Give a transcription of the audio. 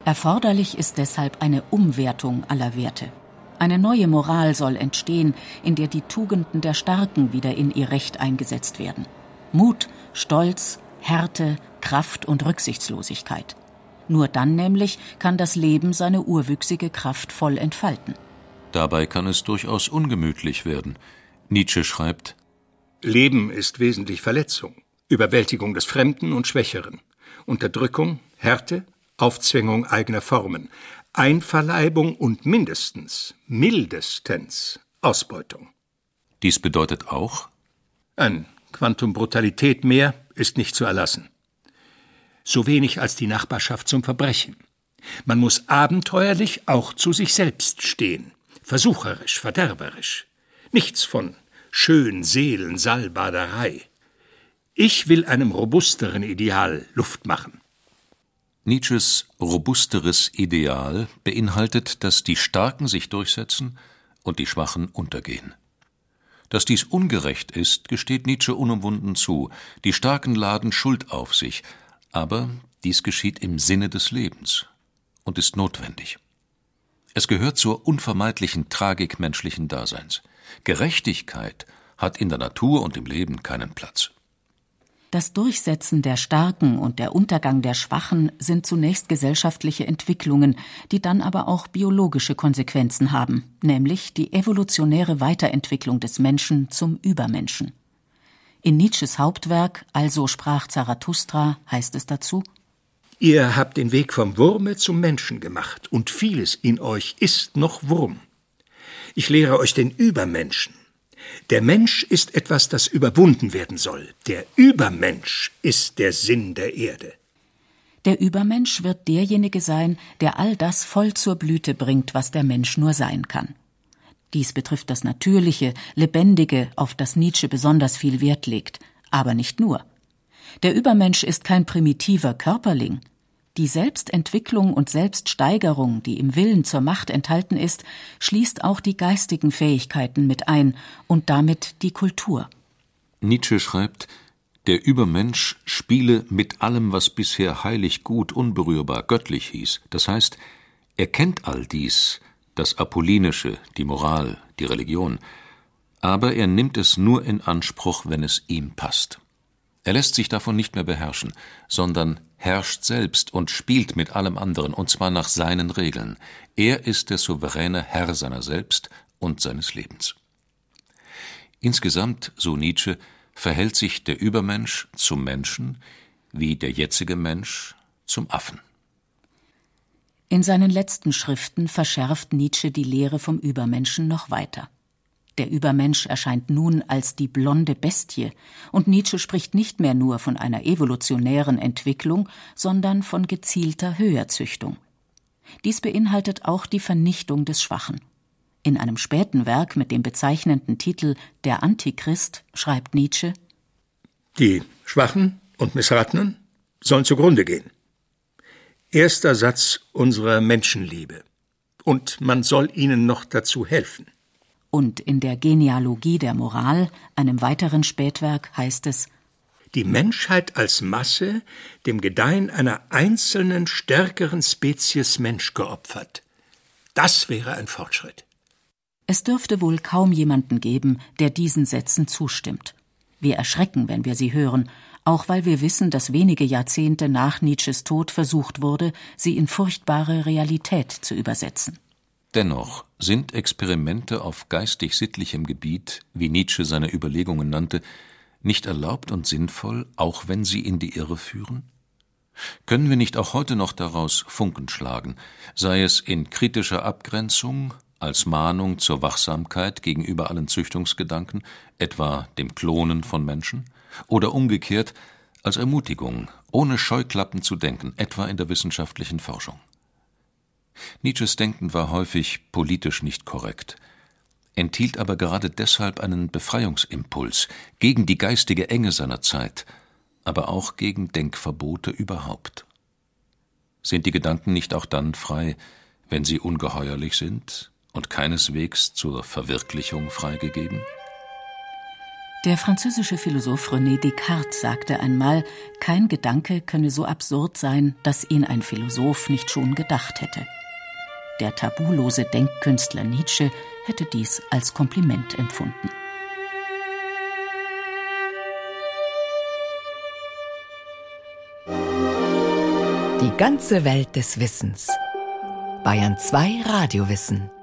Erforderlich ist deshalb eine Umwertung aller Werte. Eine neue Moral soll entstehen, in der die Tugenden der Starken wieder in ihr Recht eingesetzt werden. Mut, Stolz, Härte, Kraft und Rücksichtslosigkeit. Nur dann nämlich kann das Leben seine urwüchsige Kraft voll entfalten. Dabei kann es durchaus ungemütlich werden. Nietzsche schreibt: Leben ist wesentlich Verletzung, Überwältigung des Fremden und Schwächeren, Unterdrückung, Härte, Aufzwängung eigener Formen, Einverleibung und mindestens Ausbeutung. Dies bedeutet auch: Ein Quantum Brutalität mehr ist nicht zu erlassen. So wenig als die Nachbarschaft zum Verbrechen. Man muss abenteuerlich auch zu sich selbst stehen, versucherisch, verderberisch. Nichts von schön Seelensalbaderei. Ich will einem robusteren Ideal Luft machen. Nietzsches robusteres Ideal beinhaltet, dass die Starken sich durchsetzen und die Schwachen untergehen. Dass dies ungerecht ist, gesteht Nietzsche unumwunden zu. Die Starken laden Schuld auf sich, aber dies geschieht im Sinne des Lebens und ist notwendig. Es gehört zur unvermeidlichen Tragik menschlichen Daseins. Gerechtigkeit hat in der Natur und im Leben keinen Platz. Das Durchsetzen der Starken und der Untergang der Schwachen sind zunächst gesellschaftliche Entwicklungen, die dann aber auch biologische Konsequenzen haben, nämlich die evolutionäre Weiterentwicklung des Menschen zum Übermenschen. In Nietzsches Hauptwerk »Also sprach Zarathustra« heißt es dazu: Ihr habt den Weg vom Wurme zum Menschen gemacht, und vieles in euch ist noch Wurm. Ich lehre euch den Übermenschen. Der Mensch ist etwas, das überwunden werden soll. Der Übermensch ist der Sinn der Erde. Der Übermensch wird derjenige sein, der all das voll zur Blüte bringt, was der Mensch nur sein kann. Dies betrifft das Natürliche, Lebendige, auf das Nietzsche besonders viel Wert legt. Aber nicht nur. Der Übermensch ist kein primitiver Körperling. Die Selbstentwicklung und Selbststeigerung, die im Willen zur Macht enthalten ist, schließt auch die geistigen Fähigkeiten mit ein und damit die Kultur. Nietzsche schreibt: Der Übermensch spiele mit allem, was bisher heilig, gut, unberührbar, göttlich hieß. Das heißt, er kennt all dies, das Apollinische, die Moral, die Religion, aber er nimmt es nur in Anspruch, wenn es ihm passt. Er lässt sich davon nicht mehr beherrschen, sondern herrscht selbst und spielt mit allem anderen, und zwar nach seinen Regeln. Er ist der souveräne Herr seiner selbst und seines Lebens. Insgesamt, so Nietzsche, verhält sich der Übermensch zum Menschen, wie der jetzige Mensch zum Affen. In seinen letzten Schriften verschärft Nietzsche die Lehre vom Übermenschen noch weiter. Der Übermensch erscheint nun als die blonde Bestie, und Nietzsche spricht nicht mehr nur von einer evolutionären Entwicklung, sondern von gezielter Höherzüchtung. Dies beinhaltet auch die Vernichtung des Schwachen. In einem späten Werk mit dem bezeichnenden Titel »Der Antichrist« schreibt Nietzsche: Die Schwachen und Missratenen sollen zugrunde gehen. Erster Satz unserer Menschenliebe. Und man soll ihnen noch dazu helfen. Und in der Genealogie der Moral, einem weiteren Spätwerk, heißt es: Die Menschheit als Masse dem Gedeihen einer einzelnen, stärkeren Spezies Mensch geopfert. Das wäre ein Fortschritt. Es dürfte wohl kaum jemanden geben, der diesen Sätzen zustimmt. Wir erschrecken, wenn wir sie hören, auch weil wir wissen, dass wenige Jahrzehnte nach Nietzsches Tod versucht wurde, sie in furchtbare Realität zu übersetzen. Dennoch sind Experimente auf geistig-sittlichem Gebiet, wie Nietzsche seine Überlegungen nannte, nicht erlaubt und sinnvoll, auch wenn sie in die Irre führen? Können wir nicht auch heute noch daraus Funken schlagen, sei es in kritischer Abgrenzung, als Mahnung zur Wachsamkeit gegenüber allen Züchtungsgedanken, etwa dem Klonen von Menschen, oder umgekehrt als Ermutigung, ohne Scheuklappen zu denken, etwa in der wissenschaftlichen Forschung? Nietzsches Denken war häufig politisch nicht korrekt, enthielt aber gerade deshalb einen Befreiungsimpuls gegen die geistige Enge seiner Zeit, aber auch gegen Denkverbote überhaupt. Sind die Gedanken nicht auch dann frei, wenn sie ungeheuerlich sind und keineswegs zur Verwirklichung freigegeben? Der französische Philosoph René Descartes sagte einmal, kein Gedanke könne so absurd sein, dass ihn ein Philosoph nicht schon gedacht hätte. Der tabulose Denkkünstler Nietzsche hätte dies als Kompliment empfunden. Die ganze Welt des Wissens. Bayern 2 Radiowissen.